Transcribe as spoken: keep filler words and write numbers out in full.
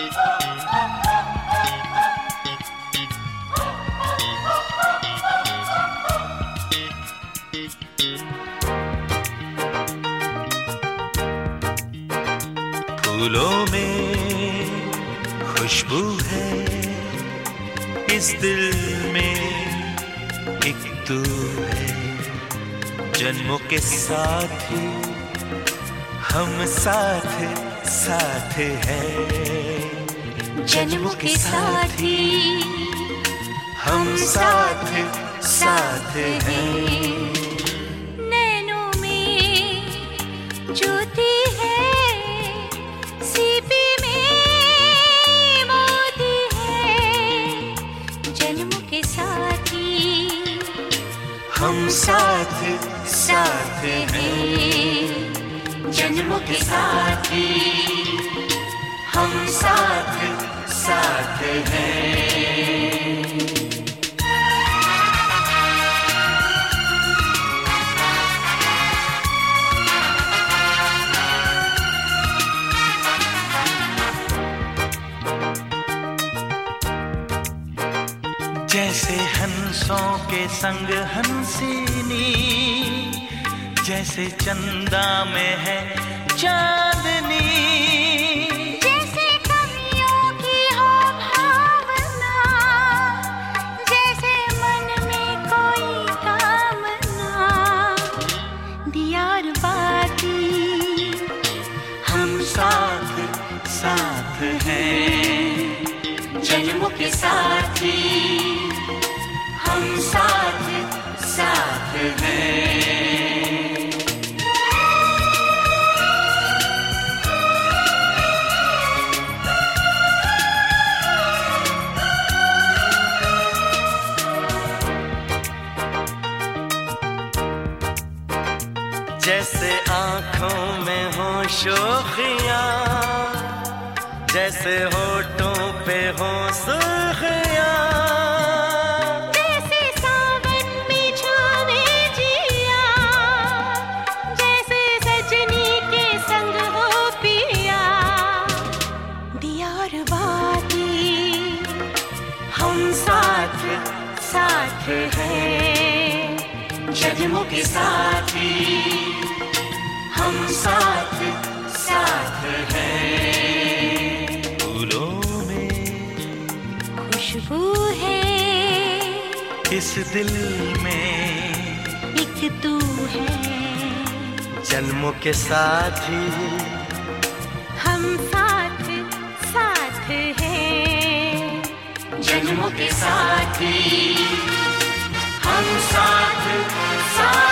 फूलों में खुशबू है, इस दिल में एक तू है। जन्मों के साथी हम साथ साथ हैं। जन्मों के साथी हम साथ साथ हैं। नैनों में ज्योति है, सीपी में मोती है। जन्मों के साथी हम साथ साथ हैं। जन्मों के साथी हम साथ साथ हैं। जैसे हंसों के संग हंसिनी, जैसे चंदा में है चांदनी। जैसे कवियों की हो भावना, जैसे मन में कोई कामना। दियार बाती हम साथ साथ हैं। जन्मों के साथी हम साथ साथ हैं। जैसे आँखों में हो शोखियाँ, जैसे होठों पे हो सुर्खियाँ। जैसे सावन में छावे जिया, जैसे सजनी के संग हो पिया। दियार बाती हम साथ साथ हैं। जन्मों के साथी हम साथ साथ हैं। फूलों में खुशबू है, इस दिल में एक तू है। जन्मों के साथी हम साथ साथ हैं। जन्मों के साथी हम साथ साथ